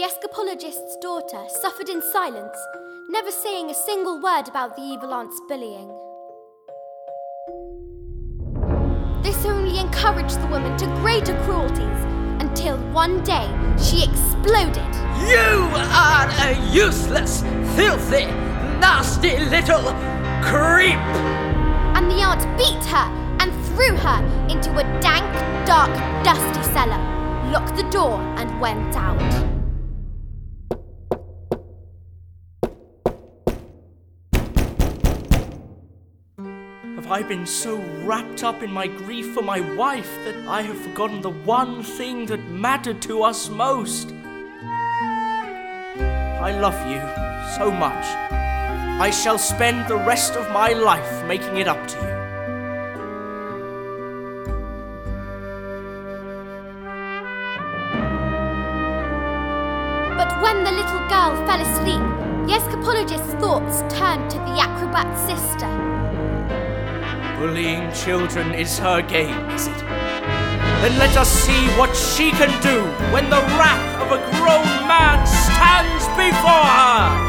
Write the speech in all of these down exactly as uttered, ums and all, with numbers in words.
Escapologist's daughter suffered in silence, never saying a single word about the evil aunt's bullying. This only encouraged the woman to greater cruelties, until one day she exploded. You are a useless, filthy, nasty little creep! And the aunt beat her and threw her into a dank, dark, dusty cellar, locked the door and went out. Have I been so wrapped up in my grief for my wife that I have forgotten the one thing that mattered to us most? I love you so much. I shall spend the rest of my life making it up to you. But when the little girl fell asleep, the escapologist's thoughts turned to the acrobat's sister. Bullying children is her game, is it? Then let us see what she can do when the wrath of a grown man stands before her!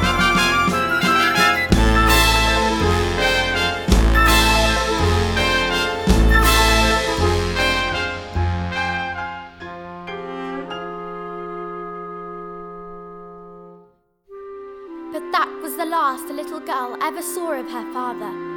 But that was the last the little girl ever saw of her father.